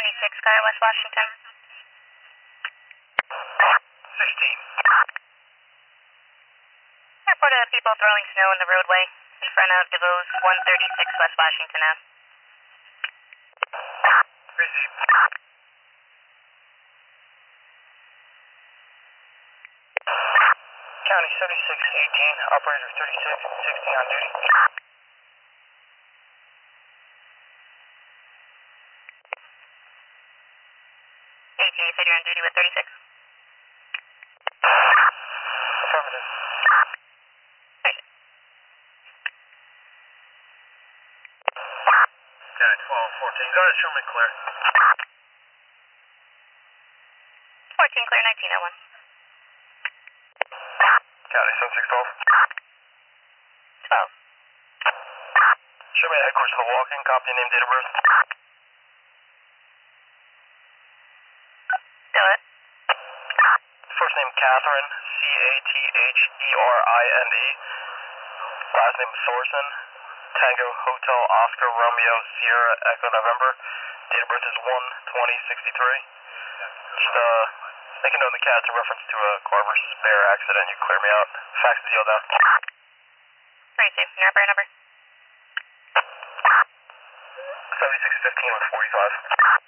26 car, West Washington. 16. Report of people throwing snow in the roadway in front of DeVos 136 West Washington Ave. Received. County 7618, operator 3660 on duty. AT, you said you're on duty with 36? Affirmative. County 1214, go ahead, show me clear. 14 clear, 1901. County 7612. 12. Show me the headquarters to the walk-in, copy name, date of birth. Still it? First name Catherine, Catherine. Last name Thorson, Tango Hotel Oscar Romeo Sierra Echo November. Date of birth is 1/20/63. Just make a note in the CAD in reference to a car versus bear accident. You clear me out. Fax the deal down. 32. Your operator number? 7615 with 45.